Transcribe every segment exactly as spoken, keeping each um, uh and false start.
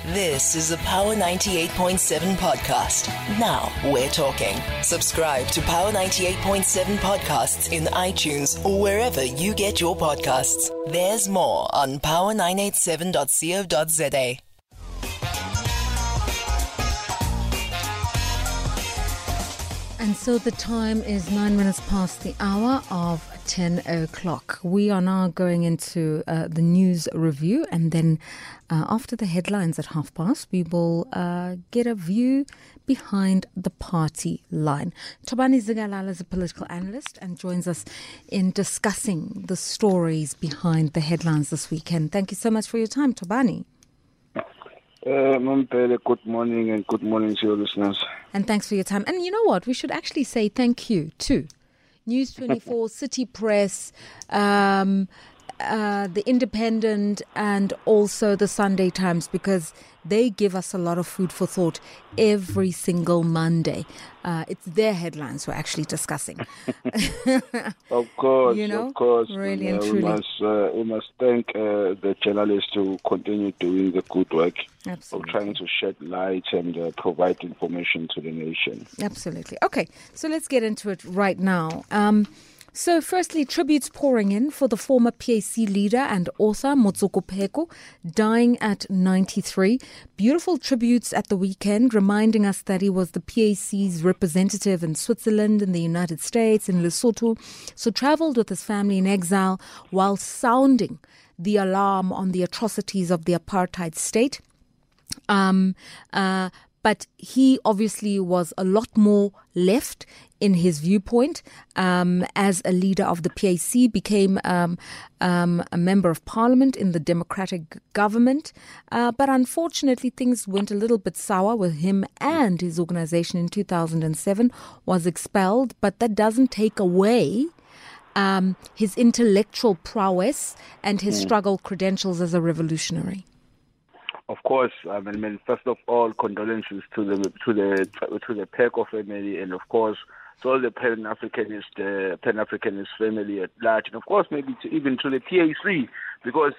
This is a Power ninety-eight point seven podcast. Now we're talking. Subscribe to Power ninety-eight point seven podcasts in iTunes or wherever you get your podcasts. There's more on power nine eight seven dot co dot za. And so the time is nine minutes past the hour of ten o'clock. We are now going into uh, the news review, and then uh, after the headlines at half past, we will uh, get a view behind the party line. Tobani Zigalala is a political analyst and joins us in discussing the stories behind the headlines this weekend. Thank you so much for your time, Tobani. Uh, Mampele, good morning and good morning to your listeners. And thanks for your time. And you know what? We should actually say thank you to News twenty-four, City Press, um, uh, The Independent, and also the Sunday Times, because they give us a lot of food for thought every single Monday. Uh, it's their headlines we're actually discussing. Of course, you know? of course. Really uh, and we truly. must, uh, we must thank uh, the journalists to continue doing the good work Absolutely. of trying to shed light and uh, provide information to the nation. Absolutely. Okay, so let's get into it right now. Um, so firstly, tributes pouring in for the former P A C leader and author Motsoko Pheko, dying at ninety-three. Beautiful tributes at the weekend, reminding us that he was the P A C's representative in Switzerland, in the United States, in Lesotho. So travelled with his family in exile while sounding the alarm on the atrocities of the apartheid state. Um, uh, but he obviously was a lot more left in his viewpoint. Um, as a leader of the P A C, became um, um, a member of parliament in the democratic government. Uh, but unfortunately, things went a little bit sour with him, and his organization in two thousand seven was expelled. But that doesn't take away um, his intellectual prowess and his struggle credentials as a revolutionary. Of course, I mean, I mean, first of all, condolences to the to the to the Pheko family, and of course, to all the Pan-Africanist uh, Pan-Africanist family at large, and of course, maybe to, even to the P A C, because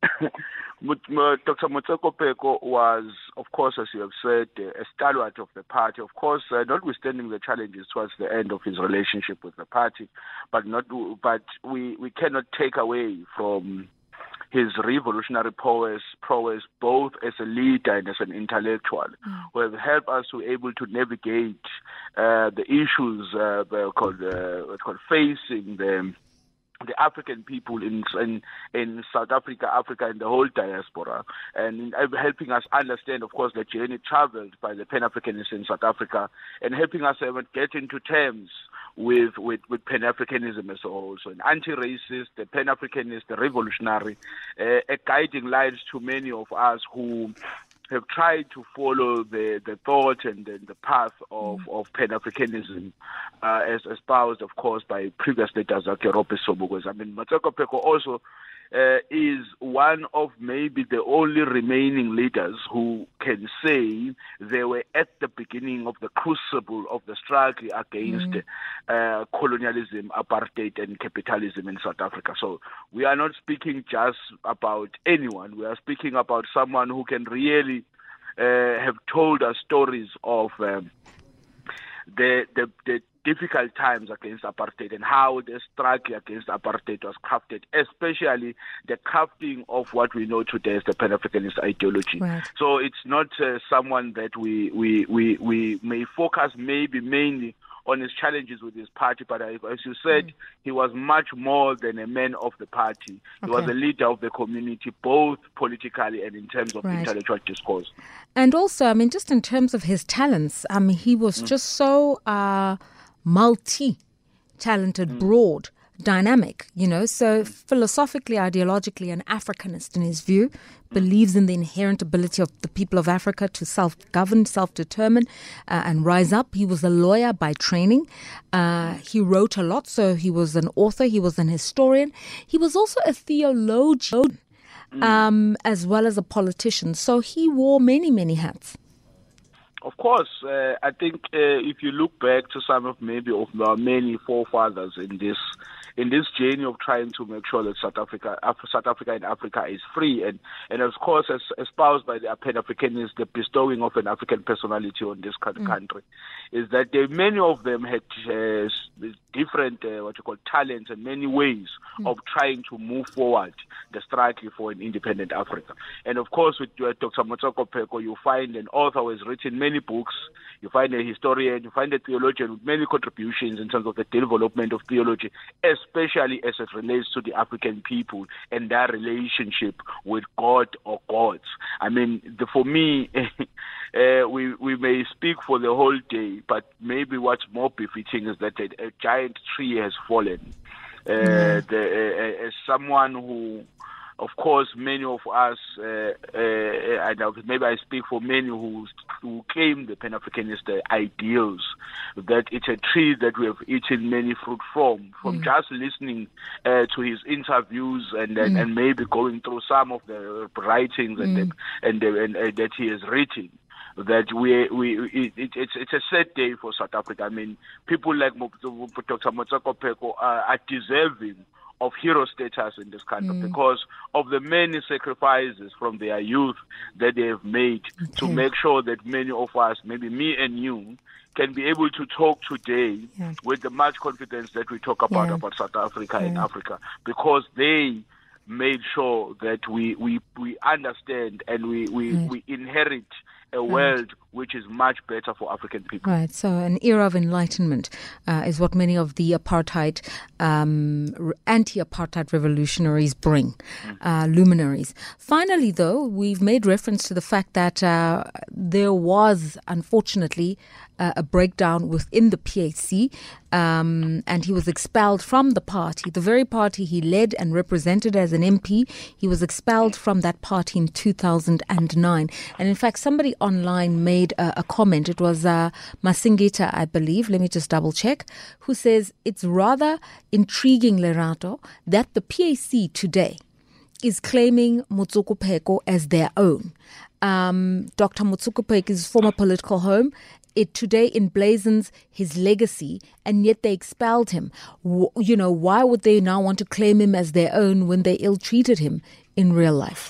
Doctor Motsoko Pheko was, of course, as you have said, a stalwart of the party. Of course, uh, notwithstanding the challenges towards the end of his relationship with the party, but not, but we, we cannot take away from his revolutionary prowess, prowess, both as a leader and as an intellectual, mm. who have helped us to be able to navigate uh, the issues uh, called, uh, called facing the the African people in, in in South Africa, Africa, and the whole diaspora, and in helping us understand, of course, the journey traveled by the Pan-Africanists in South Africa, and helping us uh, get into terms with, with, with Pan-Africanism as a whole. So an anti-racist, the Pan-Africanist, the revolutionary, uh, a guiding light to many of us who have tried to follow the, the thought and the, the path of, mm. of Pan-Africanism, uh, as espoused, of course, by previous leaders like Robert Sobukwe. I mean, Motsoko Pheko also uh, is one of maybe the only remaining leaders who can say they were at the beginning of the crucible of the struggle against mm. uh, colonialism, apartheid, and capitalism in South Africa. So we are not speaking just about anyone. We are speaking about someone who can really uh, have told us stories of um, the, the the difficult times against apartheid and how the struggle against apartheid was crafted, especially the crafting of what we know today as the Pan-Africanist ideology. Right. So it's not uh, someone that we, we, we, we may focus maybe mainly on his challenges with his party, but as you said, mm. he was much more than a man of the party. He okay. was a leader of the community, both politically and in terms of right. intellectual discourse. And also, I mean, just in terms of his talents, I mean, he was mm. just so uh, multi-talented, mm. broad, dynamic, you know, so philosophically, ideologically, an Africanist in his view, believes in the inherent ability of the people of Africa to self-govern, self-determine, uh, and rise up. He was a lawyer by training. Uh, he wrote a lot, so he was an author, he was an historian. He was also a theologian, um, as well as a politician. So he wore many, many hats. Of course, uh, I think uh, if you look back to some of maybe of our many forefathers in this in this journey of trying to make sure that South Africa, Af- South Africa and Africa is free, and, and of course, as espoused by the Pan-Africanists, the bestowing of an African personality on this mm. country, is that they, many of them had uh, different, uh, what you call, talents and many ways mm. of trying to move forward the struggle for an independent Africa. And of course, with uh, Doctor Motswako Pheko, you find an author who has written many books, you find a historian, you find a theologian with many contributions in terms of the development of theology, especially as it relates to the African people and their relationship with God or gods. I mean, the, for me, uh, we we may speak for the whole day, but maybe what's more befitting is that a, a giant tree has fallen. Uh, mm. the, uh, as someone who, of course, many of us, uh, uh, and maybe I speak for many who, who claim the Pan-Africanist ideals, that it's a tree that we have eaten many fruit from, from mm. just listening uh, to his interviews and and, mm. and maybe going through some of the writings and, mm. the, and, the, and uh, that he has written. That we we it, it, it's it's a sad day for South Africa. I mean, people like Doctor Motswako Pheko are, are deserving of hero status in this country mm. because of the many sacrifices from their youth that they have made okay. to make sure that many of us, maybe me and you, can be able to talk today yeah. with the much confidence that we talk about yeah. about South Africa yeah. and Africa, because they made sure that we we, we understand and we, we, right. we inherit a world right. which is much better for African people. Right, so an era of enlightenment uh, is what many of the apartheid, um, anti-apartheid revolutionaries bring, mm. uh, luminaries. Finally, though, we've made reference to the fact that uh, there was, unfortunately, uh, a breakdown within the P A C, um, and he was expelled from the party, the very party he led and represented as an M P. He was expelled from that party in two thousand nine. And in fact, somebody online made a, a comment. It was uh, Masingita, I believe, let me just double check, who says it's rather intriguing, Lerato, that the P A C today is claiming Motswako Pheko as their own. Um, Doctor Motswako Pheko's former political home, it today emblazons his legacy, and yet they expelled him. W- you know, why would they now want to claim him as their own when they ill-treated him in real life?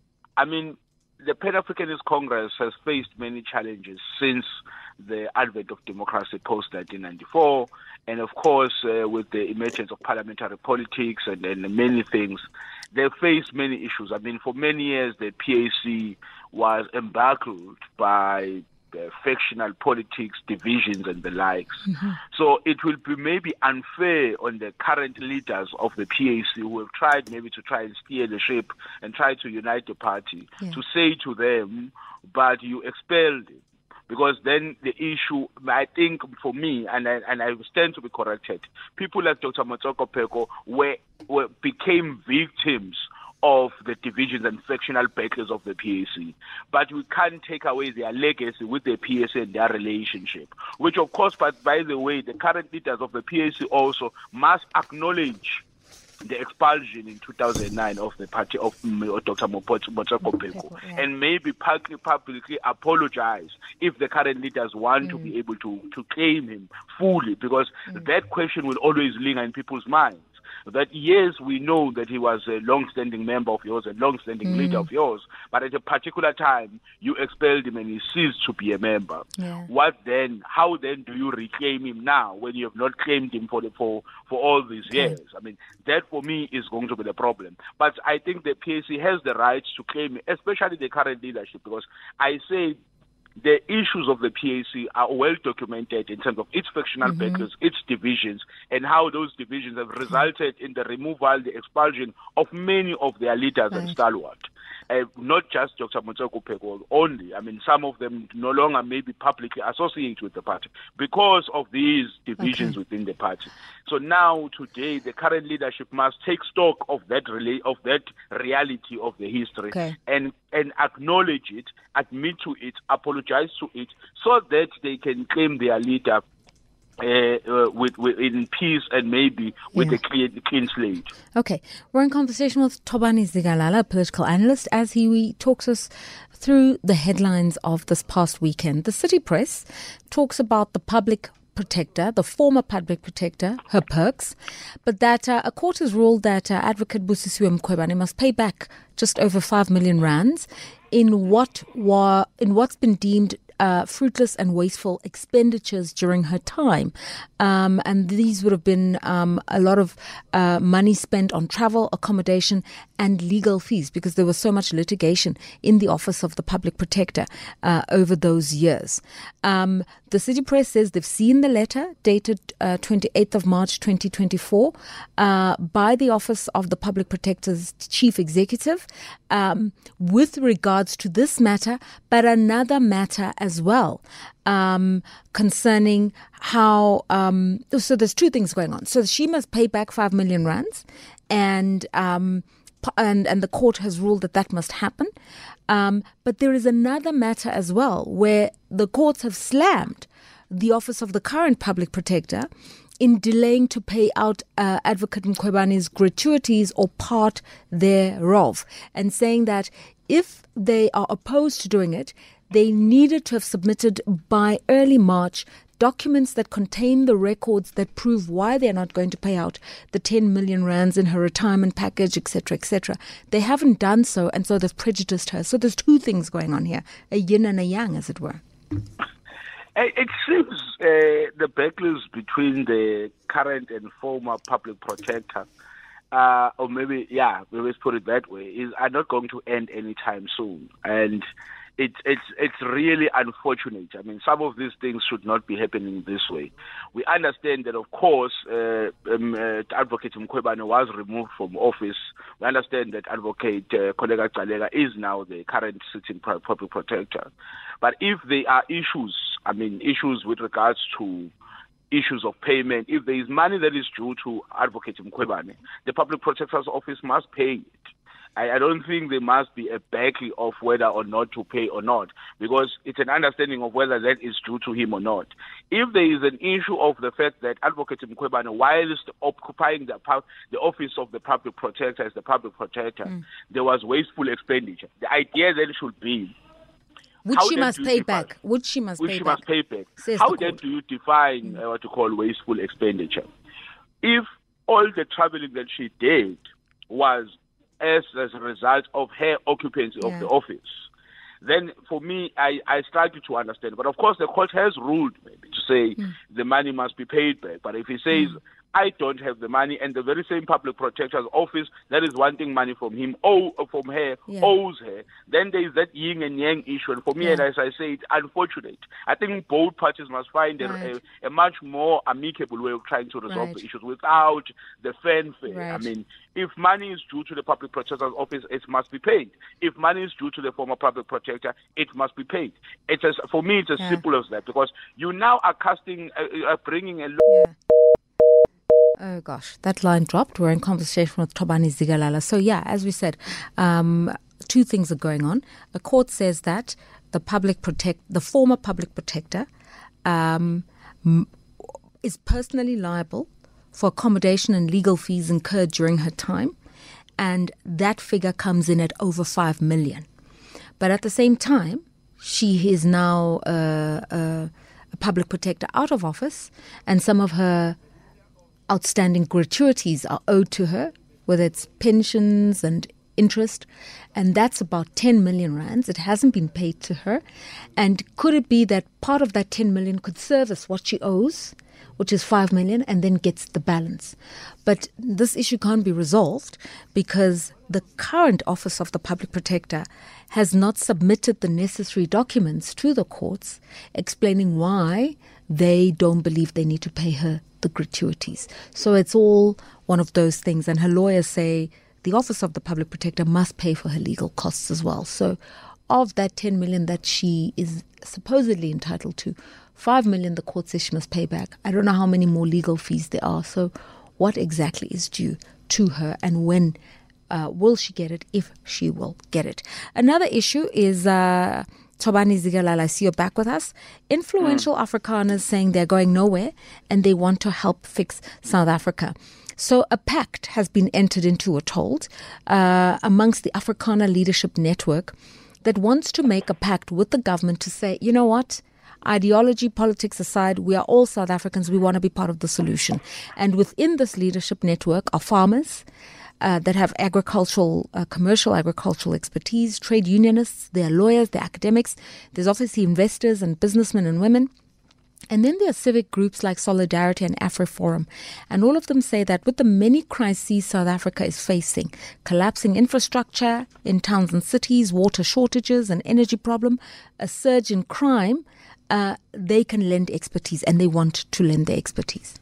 I mean, the Pan-Africanist Congress has faced many challenges since the advent of democracy post nineteen ninety-four, and of course uh, with the emergence of parliamentary politics and, and many things, they faced many issues. I mean, for many years the P A C was embattled by uh, factional politics, divisions and the likes. Mm-hmm. So it will be maybe unfair on the current leaders of the P A C who have tried maybe to try and steer the ship and try to unite the party, yeah. to say to them, but you expelled him. Because then the issue, I think for me, and I, and I stand to be corrected, people like Doctor Motswako Pheko were, were became victims of the divisions and factional battles of the P A C. But we can't take away their legacy with the P A C and their relationship, which of course, but by the way, the current leaders of the P A C also must acknowledge the expulsion in two thousand nine of the party of Doctor Motswako Pheko, yeah. and maybe publicly, publicly apologize if the current leaders want mm. to be able to, to claim him fully, because mm. that question will always linger in people's minds. That yes, we know that he was a long-standing member of yours, a long-standing mm. leader of yours, but at a particular time, you expelled him and he ceased to be a member. Yeah. What then? How then do you reclaim him now when you have not claimed him for the, for, for all these okay. years? I mean, that for me is going to be the problem. But I think the P A C has the right to claim him, especially the current leadership, because I say the issues of the P A C are well documented in terms of its factional mm-hmm. battles, its divisions, and how those divisions have resulted in the removal, the expulsion of many of their leaders right. and stalwarts. Uh, not just Doctor Motswako Pheko only. I mean, some of them no longer may be publicly associated with the party because of these divisions okay. within the party. So now, today, the current leadership must take stock of that rela- of that reality of the history okay. and and acknowledge it, admit to it, apologize to it, so that they can claim their leader Uh, uh, with, with in peace and maybe with yeah. a clean, clean slate. Okay, we're in conversation with Thobani Zikalala, political analyst, as he talks us through the headlines of this past weekend. The City Press talks about the public protector, the former public protector, her perks, but that uh, a court has ruled that uh, Advocate Busisiwe Mkhwebane must pay back just over five million rands in what wa- in what's been deemed Uh, fruitless and wasteful expenditures during her time. Um, and these would have been um, a lot of uh, money spent on travel, accommodation, and legal fees because there was so much litigation in the Office of the Public Protector uh, over those years. Um, the City Press says they've seen the letter dated uh, twenty-eighth of March twenty twenty-four uh, by the Office of the Public Protector's Chief Executive um, with regards to this matter, but another matter as well, um, concerning how, um, so there's two things going on. So she must pay back five million rands and, um, and, and the court has ruled that that must happen. Um, but there is another matter as well where the courts have slammed the Office of the current Public Protector in delaying to pay out uh, Advocate Mkhwebane's gratuities or part thereof, and saying that if they are opposed to doing it, they needed to have submitted by early March documents that contain the records that prove why they're not going to pay out the ten million rands in her retirement package, et cetera, et cetera. They haven't done so, and so they've prejudiced her. So there's two things going on here, a yin and a yang, as it were. It seems uh, the backlash between the current and former public protector, uh, or maybe, yeah, let's put it that way, is are not going to end anytime soon. And It's it's it's really unfortunate. I mean, some of these things should not be happening this way. We understand that, of course, uh, um, uh, Advocate Mkhwebane was removed from office. We understand that Advocate uh, Koleka Gcaleka is now the current sitting public protector. But if there are issues, I mean, issues with regards to issues of payment, if there is money that is due to Advocate Mkhwebane, the Public Protector's Office must pay it. I don't think there must be a battle of whether or not to pay or not, because it's an understanding of whether that is due to him or not. If there is an issue of the fact that Advocate Mkhwebane, whilst occupying the, the office of the public protector as the public protector, mm. there was wasteful expenditure. The idea then should be, which she must pay define, back. Which she must which pay she back. Must pay back. How then do you define mm. uh, what you call wasteful expenditure? If all the traveling that she did was As, as a result of her occupancy yeah. of the office, then for me, I, I struggle to understand. But of course, the court has ruled maybe to say mm. the money must be paid back. But if he says, mm. I don't have the money, and the very same public protector's office that is wanting money from him, owe, from her, yeah. owes her, then there is that yin and yang issue. And for me, yeah. and as I say, it's unfortunate. I think both parties must find right. a, a much more amicable way of trying to resolve right. the issues without the fanfare. Right. I mean, if money is due to the public protector's office, it must be paid. If money is due to the former public protector, it must be paid. It's as, for me, it's as yeah. simple as that, because you now are casting, uh, uh, bringing a law. Yeah. Oh gosh, that line dropped. We're in conversation with Thobani Zikalala. So yeah, as we said, um, two things are going on. A court says that the public protect, the former public protector, um, m- is personally liable for accommodation and legal fees incurred during her time, and that figure comes in at over five million. But at the same time, she is now uh, uh, a public protector out of office, and some of her outstanding gratuities are owed to her, whether it's pensions and interest, and that's about ten million rands. It hasn't been paid to her. And could it be that part of that ten million could service what she owes, which is five million, and then gets the balance? But this issue can't be resolved because the current Office of the Public Protector has not submitted the necessary documents to the courts explaining why they don't believe they need to pay her the gratuities. So it's all one of those things. And her lawyers say the Office of the Public Protector must pay for her legal costs as well. So of that ten million that she is supposedly entitled to, five million the court says she must pay back. I don't know how many more legal fees there are. So what exactly is due to her, and when uh, will she get it, if she will get it? Another issue is uh, Thobani Zikalala, I see you're back with us. Influential mm. Afrikaners saying they're going nowhere and they want to help fix South Africa. So a pact has been entered into, we're told, uh, amongst the Afrikaner Leadership Network that wants to make a pact with the government to say, you know what, Ideology, politics aside, we are all South Africans. We want to be part of the solution. And within this leadership network are farmers uh, that have agricultural, uh, commercial agricultural expertise, trade unionists, there are lawyers, there are academics. There's obviously investors and businessmen and women. And then there are civic groups like Solidarity and AfriForum. And all of them say that with the many crises South Africa is facing, collapsing infrastructure in towns and cities, water shortages, an energy problem, a surge in crime, uh, they can lend expertise, and they want to lend their expertise.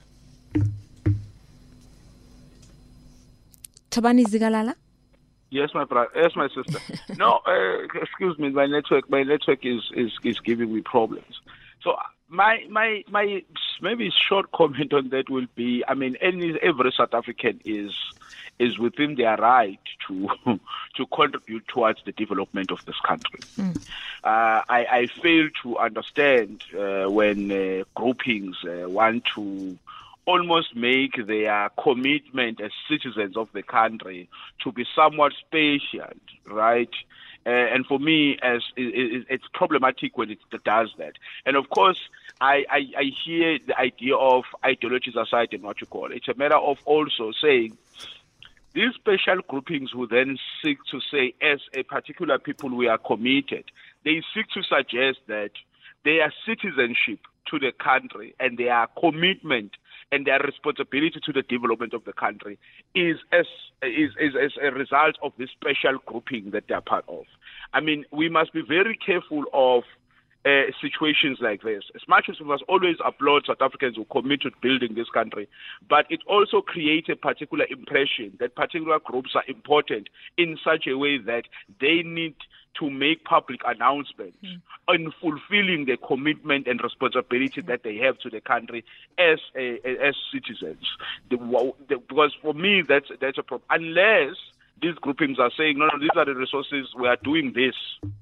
Thabani Zikalala? Yes, my brother. Yes, my sister. No, uh, excuse me. My network, my network is, is, is giving me problems. So my my my maybe short comment on that will be: I mean, any every South African is is within their right to to contribute towards the development of this country. Mm. Uh, I, I fail to understand uh, when uh, groupings uh, want to almost make their commitment as citizens of the country to be somewhat special, right? Uh, and for me, as it, it, it's problematic when it does that. And of course, I, I, I hear the idea of ideologies aside and what you call it. It's a matter of also saying these special groupings who then seek to say, as a particular people, we are committed. They seek to suggest that their citizenship to the country and their commitment and their responsibility to the development of the country is as is, is as a result of this special grouping that they are part of. I mean, we must be very careful of uh, situations like this. As much as we must always applaud South Africans who commit to building this country, but it also creates a particular impression that particular groups are important in such a way that they need to make public announcements mm. on fulfilling the commitment and responsibility mm. that they have to the country as a, as citizens. The, the, because for me, that's that's a problem. Unless these groupings are saying, no, no, these are the resources, we are doing this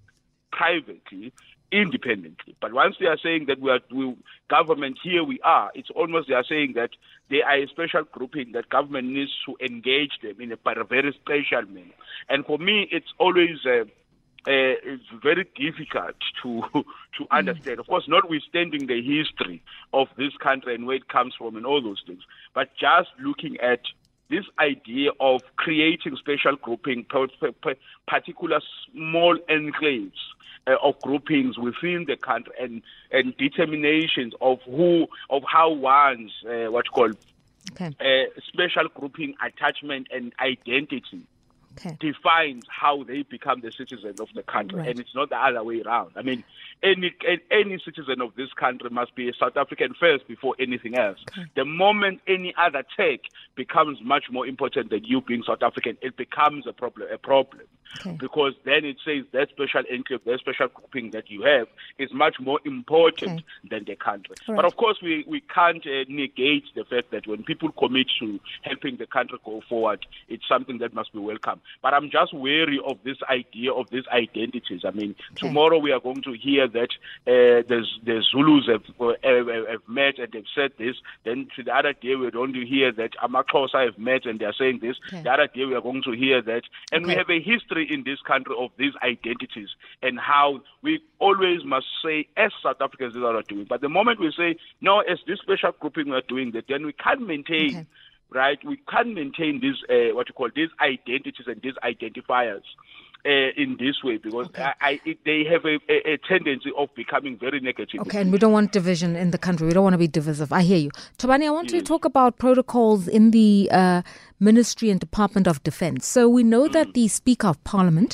privately, independently. But once they are saying that we are we, government, here we are, it's almost they are saying that they are a special grouping that government needs to engage them in a, a very special manner. And for me, it's always Uh, Uh, it's very difficult to to understand. Of course, notwithstanding the history of this country and where it comes from and all those things, but just looking at this idea of creating special grouping, particular small enclaves uh, of groupings within the country, and and determinations of who of how one's uh, what you call okay. uh, special grouping attachment and identity. Okay. Defines how they become the citizens of the country, right. And it's not the other way around. I mean, any any citizen of this country must be a South African first before anything else. Okay. The moment any other tech becomes much more important than you being South African, it becomes a problem. A problem. Okay. Because then it says that special enclave, that special grouping that you have is much more important okay. than the country. Right. But of course, we, we can't uh, negate the fact that when people commit to helping the country go forward, it's something that must be welcome. But I'm just wary of this idea of these identities. I mean, okay. tomorrow we are going to hear that uh, the, the Zulus have, uh, have, have met and they've said this. Then to the other day we're going to hear that Amaxhosa have met and they're saying this. Okay. The other day we are going to hear that. And okay. we have a history in this country of these identities and how we always must say, as South Africans, this is what we're doing. But the moment we say, no, as this special grouping we're doing that, then we can't maintain, okay. right? We can't maintain these, uh, what you call, these identities and these identifiers uh, in this way because okay. I, I, it, they have a, a, a tendency of becoming very negative. Okay, and we don't want division in the country. We don't want to be divisive. I hear you. Thabani, I want yes. to talk about protocols in the uh, Ministry and Department of Defense. So we know mm. that the Speaker of Parliament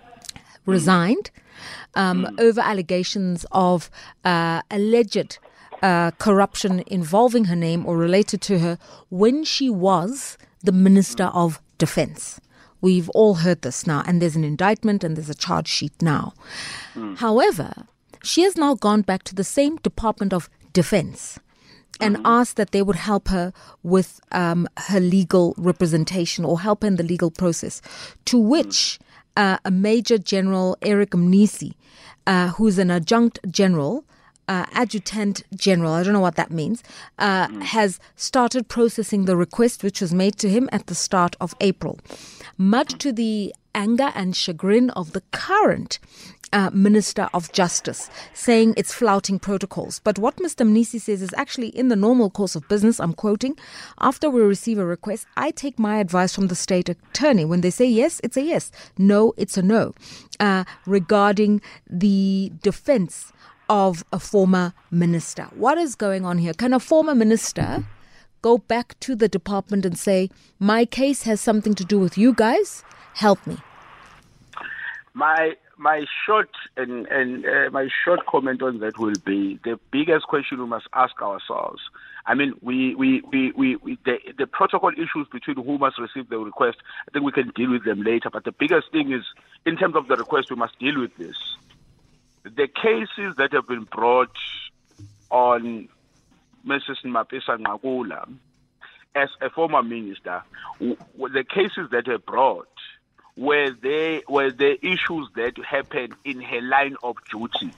resigned um, mm. over allegations of uh, alleged uh, corruption involving her name or related to her when she was the Minister of Defense. We've all heard this now, and there's an indictment and there's a charge sheet now. Mm. However, she has now gone back to the same Department of Defense and mm-hmm. asked that they would help her with um, her legal representation or help her in the legal process, to which uh, a Major General Eric Mnisi, uh, who's an adjunct general, Uh, adjutant general, I don't know what that means, uh, mm. has started processing the request which was made to him at the start of April. Much to the anger and chagrin of the current Uh, Minister of Justice, saying it's flouting protocols. But what Mister Mnisi says is actually in the normal course of business, I'm quoting, after we receive a request, I take my advice from the state attorney. When they say yes, it's a yes. No, it's a no. Uh, regarding the defense of a former minister. What is going on here? Can a former minister go back to the department and say, my case has something to do with you guys? Help me. My my short and and uh, my short comment on that will be the biggest question we must ask ourselves. I mean, we we we, we, we the, the protocol issues between who must receive the request, I think we can deal with them later. But the biggest thing is, in terms of the request, we must deal with this. The cases that have been brought on Missus Mapisa Nqakula as a former minister, the cases that are brought were they were the issues that happened in her line of duty.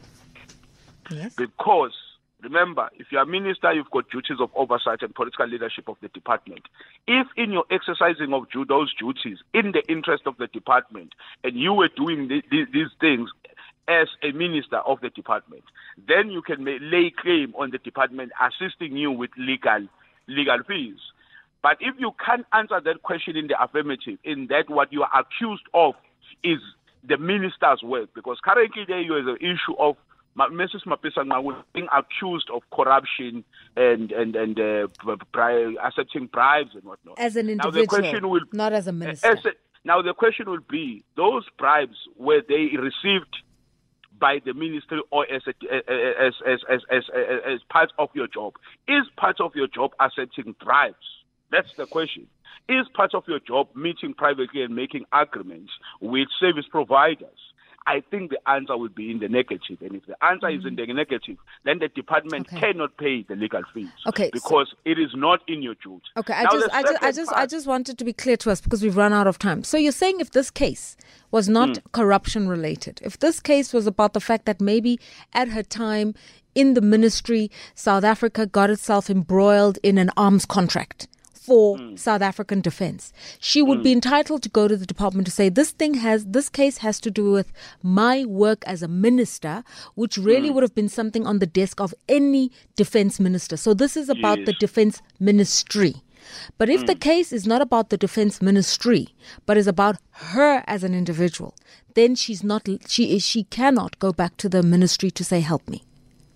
Yes. Because remember, if you're a minister, you've got duties of oversight and political leadership of the department. If in your exercising of those duties, in the interest of the department, and you were doing the, the, these things as a minister of the department, then you can lay claim on the department assisting you with legal legal fees. But if you can't answer that question in the affirmative, in that what you are accused of is the minister's work, because currently there is an issue of Missus Mapisa Nqakula being accused of corruption and and and uh, bri- accepting bribes and whatnot. As an individual, now the question will, not as a minister. As a, now the question will be, those bribes, were they received by the ministry or as, a, as, as, as, as, as, as part of your job? Is part of your job accepting bribes? That's the question. Is part of your job meeting privately and making agreements with service providers? I think the answer will be in the negative. And if the answer mm-hmm. is in the negative, then the department okay. cannot pay the legal fees. Okay, because so, it is not in your duty. Okay, I now just I just I just part, I just wanted to be clear to us because we've run out of time. So you're saying if this case was not mm. corruption related, if this case was about the fact that maybe at her time in the ministry, South Africa got itself embroiled in an arms contract for mm. South African defense, she would mm. be entitled to go to the department to say, this thing has, this case has to do with my work as a minister, which really mm. would have been something on the desk of any defense minister. So this is about yes. the defense ministry. But if mm. the case is not about the defense ministry, but is about her as an individual, then she's not, she she cannot go back to the ministry to say, help me.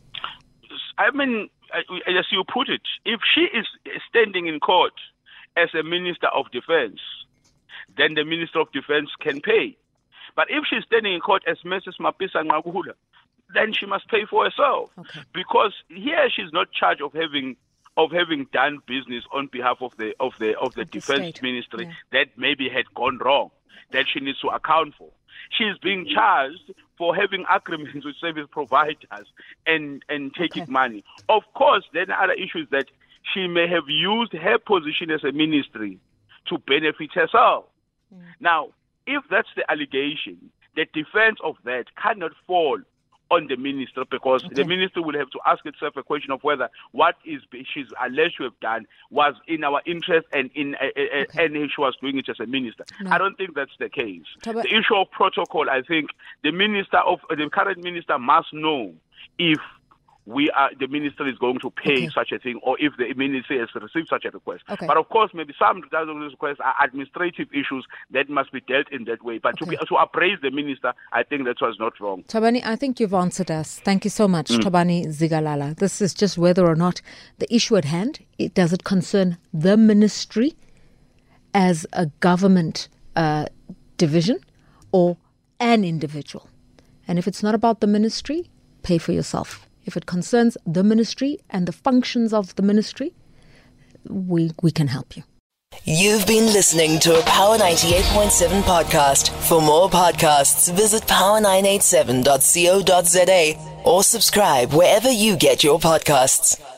I mean, as you put it, if she is standing in court as a minister of defense, then the minister of defense can pay. But if she's standing in court as Missus Mapisa Nqakula, then she must pay for herself. Okay. Because here she's not charged of having of having done business on behalf of the of the of the, of the defense state. ministry yeah. that maybe had gone wrong, that she needs to account for. She's being charged for having agreements with service providers and, and taking okay. money. Of course, then other issues that she may have used her position as a ministry to benefit herself. Mm. Now, if that's the allegation, the defense of that cannot fall on the minister, because okay. the minister will have to ask itself a question of whether what is she's alleged to have done was in our interest and in uh, uh, okay. and she was doing it as a minister. No. I don't think that's the case. Taba- the issue of protocol, I think the minister of uh, the current minister must know if we are the minister is going to pay okay. such a thing, or if the minister has received such a request. Okay. But of course, maybe some of those requests are administrative issues that must be dealt in that way. But okay. to be, to appraise the minister, I think that was not wrong. Thabani, I think you've answered us. Thank you so much, mm. Thabani Zigalala. This is just whether or not the issue at hand, it, does it concern the ministry as a government uh, division or an individual? And if it's not about the ministry, pay for yourself. If it concerns the ministry and the functions of the ministry, we we can help you. You've been listening to a Power ninety-eight point seven podcast. For more podcasts, visit power nine eight seven dot co dot za or subscribe wherever you get your podcasts.